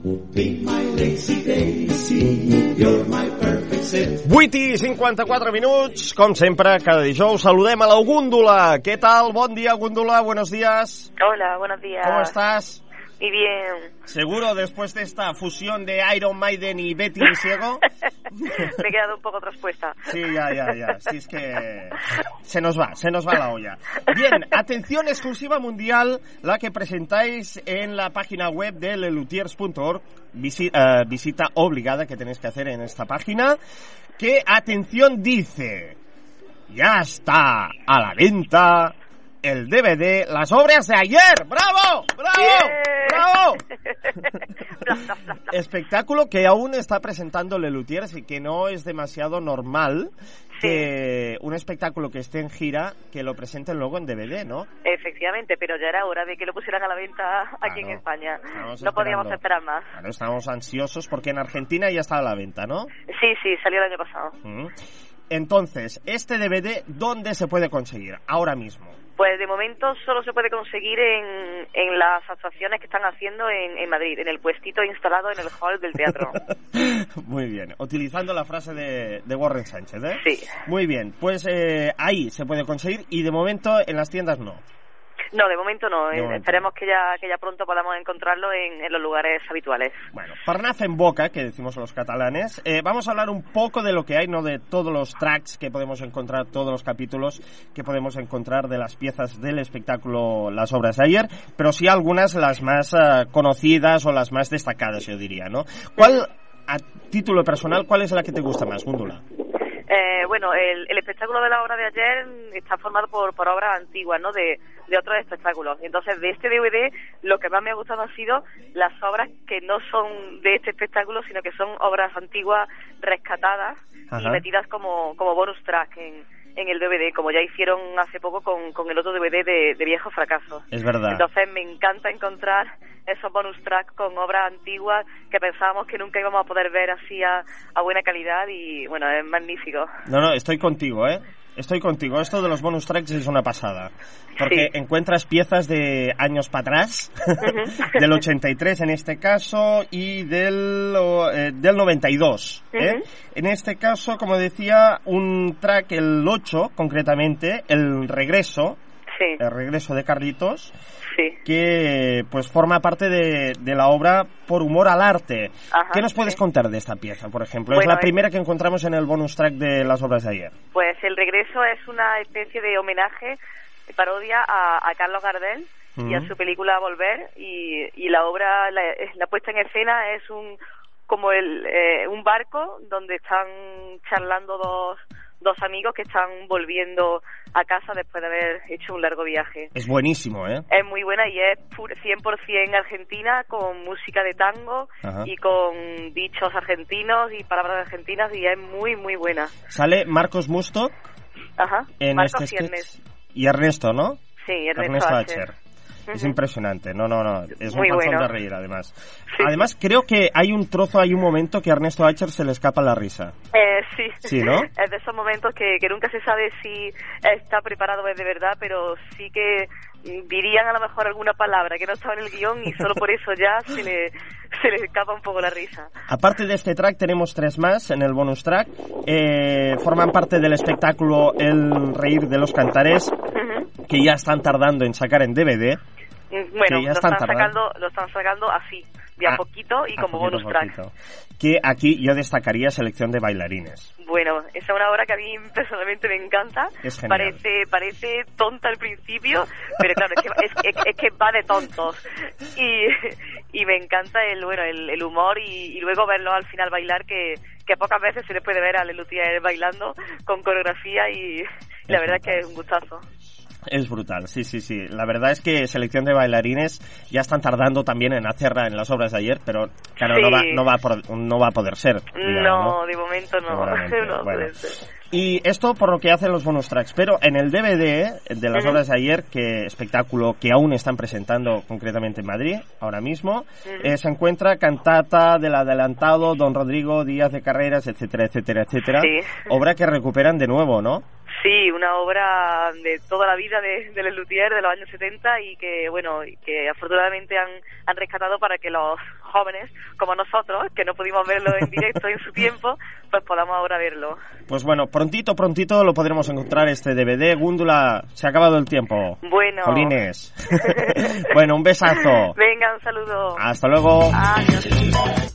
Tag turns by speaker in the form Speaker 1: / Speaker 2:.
Speaker 1: Be my lazy daisy, you're my perfect set.
Speaker 2: 8 i 54 minuts, com sempre, cada dijous saludem a la Gúndola. ¿Qué tal? Bon dia, Gúndola, buenos días.
Speaker 3: Hola, buenos días.
Speaker 2: ¿Cómo estás?
Speaker 3: Muy bien.
Speaker 2: ¿Seguro después de esta fusión de Iron Maiden y Betty y Ciego?
Speaker 3: Me he quedado un poco traspuesta.
Speaker 2: Sí, ya. Sí, es que se nos va la olla. Bien, atención exclusiva mundial, la que presentáis en la página web de lelutiers.org. Visita obligada que tenéis que hacer en esta página. Que, atención, dice: ya está a la venta el DVD Las obras de ayer. ¡Bravo! Espectáculo que aún está presentando Lelutiers y que no es demasiado normal que un espectáculo que esté en gira que lo presenten luego en DVD, ¿no?
Speaker 3: Efectivamente, pero ya era hora de que lo pusieran a la venta aquí en España. No podíamos esperar más.
Speaker 2: Claro, estábamos ansiosos porque en Argentina ya estaba a la venta, ¿no?
Speaker 3: Sí, salió el año pasado.
Speaker 2: Entonces, este DVD, ¿dónde se puede conseguir ahora mismo?
Speaker 3: Pues de momento solo se puede conseguir en las actuaciones que están haciendo en Madrid, en el puestito instalado en el hall del teatro.
Speaker 2: Muy bien, utilizando la frase de Warren Sánchez, ¿eh?
Speaker 3: Sí.
Speaker 2: Muy bien, pues ahí se puede conseguir y de momento en las tiendas no.
Speaker 3: No, de momento no. Esperemos que ya pronto podamos encontrarlo en los lugares habituales.
Speaker 2: Bueno, Parnaf en boca, que decimos los catalanes. Vamos a hablar un poco de lo que hay, no de todos los tracks que podemos encontrar, todos los capítulos que podemos encontrar de las piezas del espectáculo Las obras de ayer, pero sí algunas, las más conocidas o las más destacadas, yo diría, ¿no? ¿Cuál, a título personal, cuál es la que te gusta más, Gúndola?
Speaker 3: Bueno, el espectáculo de la obra de ayer está formado por obras antiguas, ¿no? De otros espectáculos. Entonces, de este DVD, lo que más me ha gustado han sido las obras que no son de este espectáculo, sino que son obras antiguas rescatadas y metidas como bonus track en el DVD, como ya hicieron hace poco con el otro DVD de Viejos Fracasos.
Speaker 2: Es verdad. Entonces,
Speaker 3: me encanta encontrar esos bonus tracks con obras antiguas que pensábamos que nunca íbamos a poder ver así a buena calidad y, bueno, es magnífico.
Speaker 2: No, estoy contigo, Estoy contigo. Esto de los bonus tracks es una pasada. Porque encuentras piezas de años para atrás, del 83 en este caso, y del 92. En este caso, como decía, un track, el 8, concretamente, el regreso de Carlitos, que pues forma parte de la obra Por humor al arte. ¿Qué nos puedes contar de esta pieza, por ejemplo? Bueno, es la primera que encontramos en el bonus track de Las obras de ayer.
Speaker 3: Pues el regreso es una especie de homenaje, parodia a Carlos Gardel y a su película Volver, y la obra, la puesta en escena es un barco donde están charlando dos amigos que están volviendo a casa después de haber hecho un largo viaje.
Speaker 2: Es buenísimo, ¿eh?
Speaker 3: Es muy buena y es 100% argentina, con música de tango y con dichos argentinos y palabras argentinas, y es muy, muy buena.
Speaker 2: Sale Marcos Musto en
Speaker 3: Marcos
Speaker 2: este
Speaker 3: Viernes.
Speaker 2: Y Ernesto, ¿no?
Speaker 3: Sí, Ernesto Acher.
Speaker 2: Es impresionante, no, es
Speaker 3: muy
Speaker 2: un
Speaker 3: bueno.
Speaker 2: de reír, además. Además, creo que hay un momento que a Ernesto Acher se le escapa la risa.
Speaker 3: Sí,
Speaker 2: ¿no?
Speaker 3: Es de esos momentos que nunca se sabe si está preparado de verdad, pero sí que dirían a lo mejor alguna palabra que no estaba en el guión y solo por eso ya se le escapa un poco la risa.
Speaker 2: Aparte de este track tenemos 3 más en el bonus track. Forman parte del espectáculo El reír de los cantares, que ya están tardando en sacar en DVD.
Speaker 3: Bueno, lo están sacando así, de a poquito y como bonus track.
Speaker 2: Que aquí yo destacaría Selección de bailarines.
Speaker 3: Bueno, esa es una obra que a mí personalmente me encanta.
Speaker 2: Es genial.
Speaker 3: Parece tonta al principio, pero claro, es que va de tontos. Y me encanta el humor y luego verlo al final bailar, que pocas veces se le puede ver a Lelutiers bailando con coreografía, y la verdad es que es un gustazo.
Speaker 2: Es brutal, sí. La verdad es que Selección de bailarines ya están tardando también en hacerla en Las obras de ayer, pero claro, no va a poder ser. Digamos, ¿no?
Speaker 3: De momento no. No puede ser.
Speaker 2: Y esto por lo que hacen los bonus tracks, pero en el DVD de Las obras de ayer, que espectáculo que aún están presentando concretamente en Madrid ahora mismo, se encuentra Cantata del adelantado Don Rodrigo Díaz de Carreras, etcétera. Obra que recuperan de nuevo, ¿no?
Speaker 3: Sí, una obra de toda la vida de Lelutiers, de los años 70, y que afortunadamente han rescatado para que los jóvenes como nosotros, que no pudimos verlo en directo en su tiempo, pues podamos ahora verlo.
Speaker 2: Pues bueno, prontito lo podremos encontrar este DVD. Gúndula, se ha acabado el tiempo.
Speaker 3: Bueno.
Speaker 2: Jolines. Bueno, un besazo.
Speaker 3: Venga, un saludo.
Speaker 2: Hasta luego.
Speaker 3: Adiós.